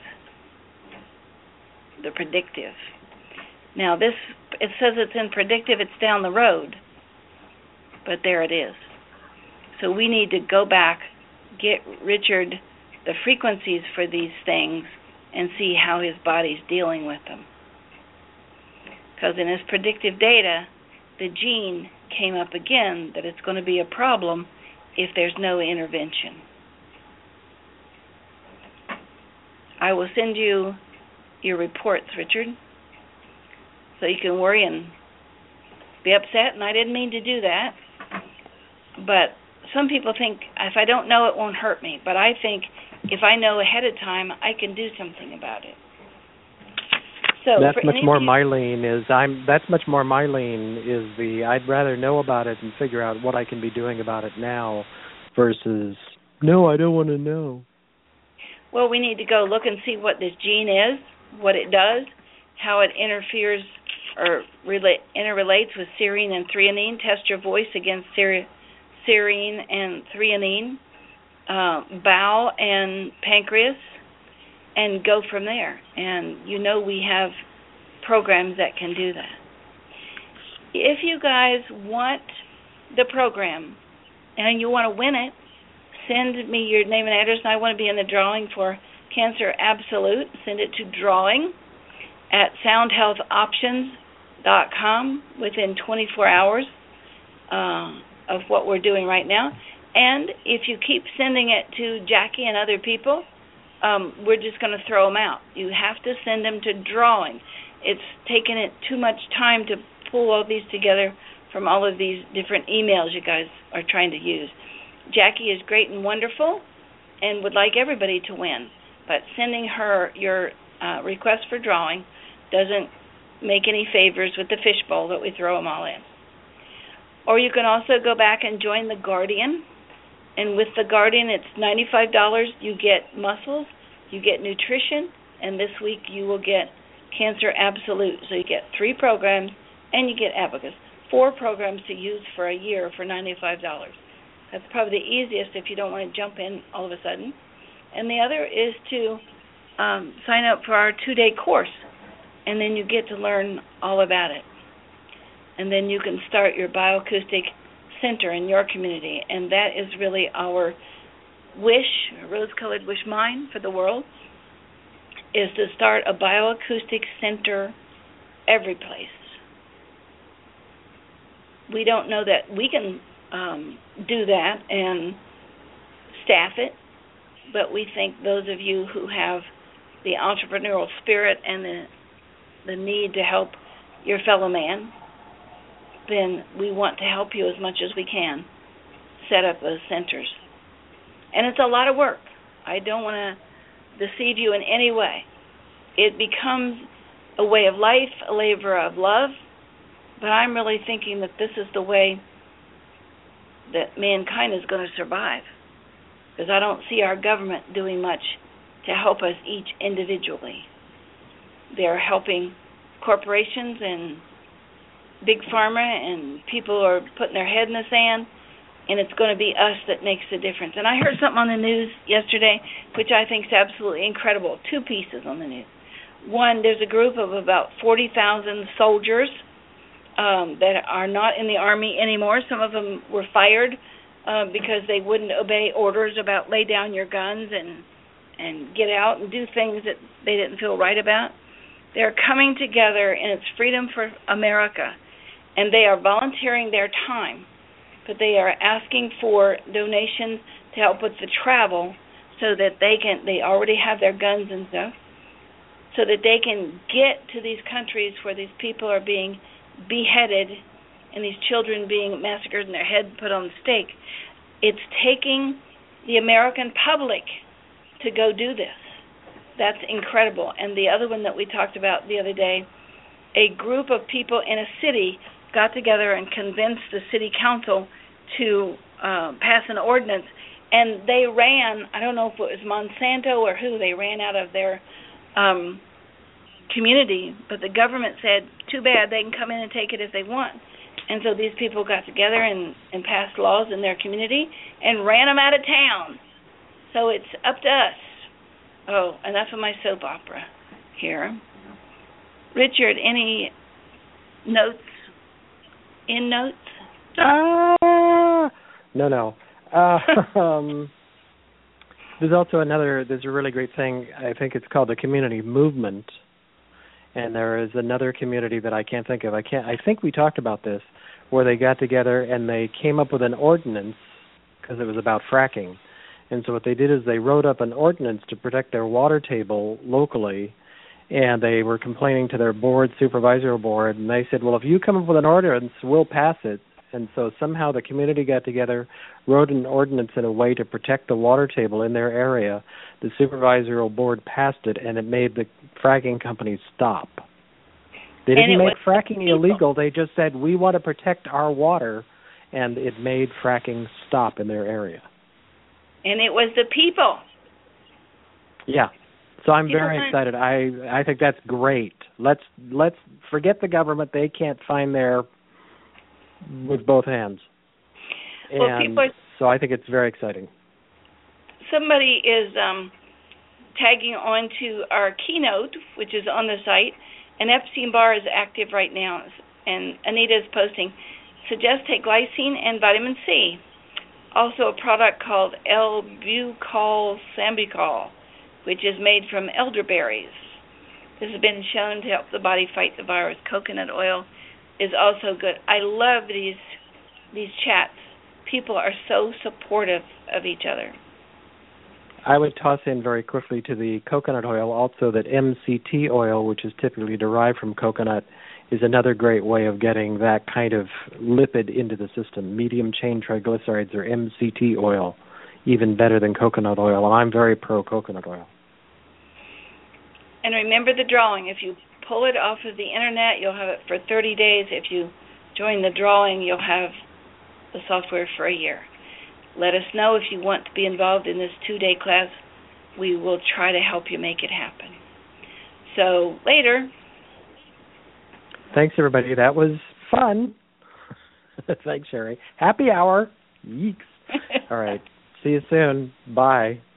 the predictive. Now this, it says it's in predictive, it's down the road, but there it is. So we need to go back, get Richard the frequencies for these things and see how his body's dealing with them. Because in his predictive data, the gene came up again that it's going to be a problem if there's no intervention. I will send you your reports, Richard, so you can worry and be upset, and I didn't mean to do that. But some people think if I don't know, it won't hurt me. But I think if I know ahead of time, I can do something about it. So that's much more Mylene is the I'd rather know about it and figure out what I can be doing about it now versus no, I don't want to know. Well, we need to go look and see what this gene is, what it does, how it interferes or interrelates with serine and threonine. Test your voice against serine and threonine, bowel and pancreas, and go from there. And you know we have programs that can do that. If you guys want the program and you want to win it, send me your name and address, and I want to be in the drawing for Cancer Absolute. Send it to drawing@soundhealthoptions.com within 24 hours of what we're doing right now. And if you keep sending it to Jackie and other people, we're just going to throw them out. You have to send them to drawing. It's taken it too much time to pull all these together from all of these different emails you guys are trying to use. Jackie is great and wonderful and would like everybody to win, but sending her your request for drawing doesn't make any favors with the fishbowl that we throw them all in. Or you can also go back and join the Guardian, and with the Guardian it's $95. You get muscles, you get nutrition, and this week you will get Cancer Absolute. So you get 3 programs and you get Abacus. 4 programs to use for a year for $95. That's probably the easiest if you don't want to jump in all of a sudden. And the other is to sign up for our 2-day course, and then you get to learn all about it. And then you can start your bioacoustic center in your community, and that is really our wish, rose-colored wish mine for the world, is to start a bioacoustic center every place. We don't know that we can do that and staff it, but we think those of you who have the entrepreneurial spirit and the need to help your fellow man, then we want to help you as much as we can set up those centers. And it's a lot of work. I don't want to deceive you in any way. It becomes a way of life, a labor of love, but I'm really thinking that this is the way that mankind is going to survive, because I don't see our government doing much to help us each individually. They're helping corporations and big pharma, and people are putting their head in the sand, and it's going to be us that makes the difference. And I heard something on the news yesterday, which I think is absolutely incredible. Two pieces on the news. One, there's a group of about 40,000 soldiers that are not in the Army anymore. Some of them were fired because they wouldn't obey orders about lay down your guns and get out and do things that they didn't feel right about. They're coming together, and it's Freedom for America, and they are volunteering their time, but they are asking for donations to help with the travel so that they already have their guns and stuff, so that they can get to these countries where these people are being beheaded and these children being massacred and their head put on the stake. It's taking the American public to go do this. That's incredible. And the other one that we talked about the other day, a group of people in a city got together and convinced the city council to pass an ordinance, and they ran, I don't know if it was Monsanto or who, they ran out of their community, but the government said, too bad, they can come in and take it if they want. And so these people got together and passed laws in their community and ran them out of town. So it's up to us. Oh, and that's my soap opera here. Richard, any notes? Notes? No. There's also there's a really great thing, I think it's called the community movement, and there is another community that I can't think of. I think we talked about this, where they got together and they came up with an ordinance, because it was about fracking. And so what they did is they wrote up an ordinance to protect their water table locally, and they were complaining to their supervisory board, and they said, well, if you come up with an ordinance, we'll pass it. And so somehow the community got together, wrote an ordinance in a way to protect the water table in their area. The supervisory board passed it, and it made the fracking companies stop. They didn't make fracking illegal. They just said, we want to protect our water, and it made fracking stop in their area. And it was the people. Yeah. So I'm very excited. I think that's great. Let's forget the government. They can't find their with both hands. And so I think it's very exciting. Somebody is tagging on to our keynote, which is on the site, and Epstein-Barr is active right now, and Anita is posting, suggest take glycine and vitamin C. Also a product called L-bucol sambucol, which is made from elderberries. This has been shown to help the body fight the virus. Coconut oil is also good. I love these chats. People are so supportive of each other. I would toss in very quickly to the coconut oil also that MCT oil, which is typically derived from coconut, is another great way of getting that kind of lipid into the system. Medium-chain triglycerides, or MCT oil, even better than coconut oil, and I'm very pro-coconut oil. And remember the drawing. If you pull it off of the Internet, you'll have it for 30 days. If you join the drawing, you'll have the software for a year. Let us know if you want to be involved in this 2-day class. We will try to help you make it happen. So, later. Thanks, everybody. That was fun. Thanks, Sherry. Happy hour. Yeeks. All right. See you soon. Bye.